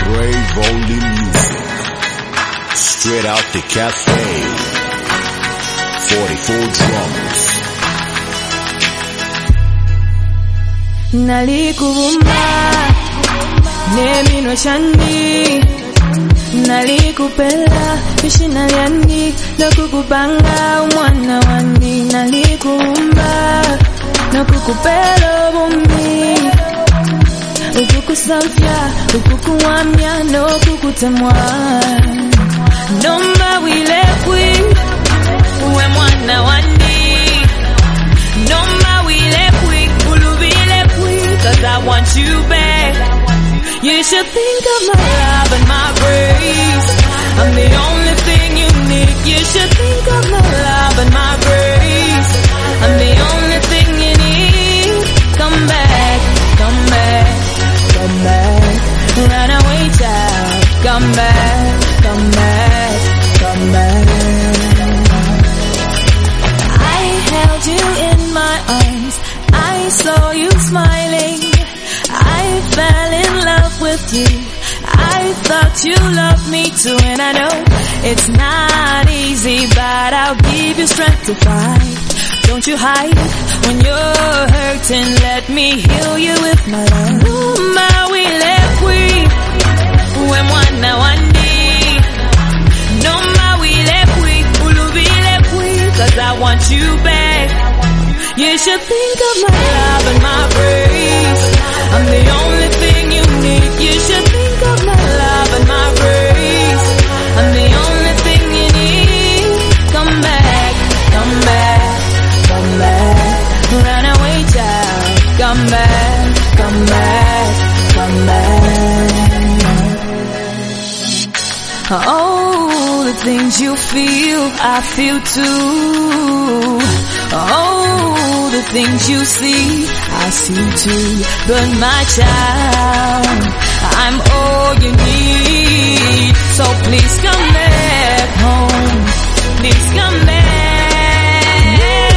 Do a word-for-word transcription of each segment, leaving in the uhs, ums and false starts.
Brave Only Music, straight out the cafe, forty-four drums. Nalikubumba nemino chandi, nalikupela ishina lyandi lokukupanga umwana wandi. Nalikubumba nokukupela bumbi, ukukusavya ukukuwamya nokukutemwa. Nomba wilekwi uwe mwana wandi, nomba wilekwi ulubilekwi, cause I want you back. You should think of my love and my grace, I'm the only thing you need. You should think of my love and my grace, I'm the only thing you need. Come back, come back, come back, run away child. Come back, come back, come back. I held you in my arms, I saw you smiling, I fell in love with you, I thought you loved me too. And I know it's not easy, but I'll give you strength to fight. Don't you hide when you're hurting, let me heal you with my love. Numba wilekwi uwe mwana wandi, nomba wilekwi ulubilekwi, cause I want you back. You should think of my love and my grace, I'm the only thing you need. You should think of my love and my grace, I'm the only thing you need. Come back, come back, come back, run away child. Come back, come back, come back. Oh, the things you feel, I feel too. Oh, the things you see, I see too. But my child, I'm all you need. So please come back home, please come back.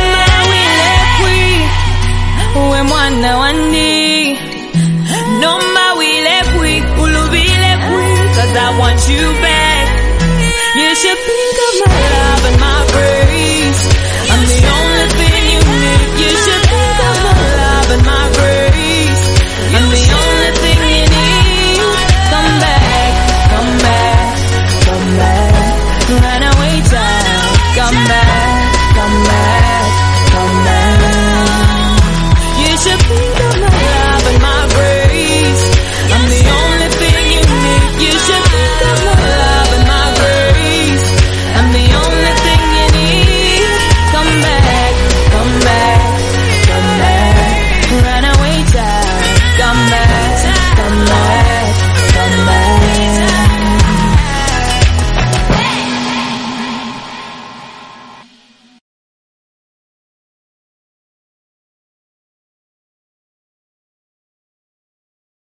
Uwe mwana wandi, nomba wilekwi ulubilekwi, cause I want you back. You should think of my love and my grace, I'm the only thing you need. You should think of my love and my grace, I'm the only thing you need. Come back, come back, come back, run away child. Come back, come back, come back. You should think of my love and my grace, I'm the only thing you need. You should think of my love and my grace, I'm the only thing you need. Come back, come back, come back, run away child. Come back, come back.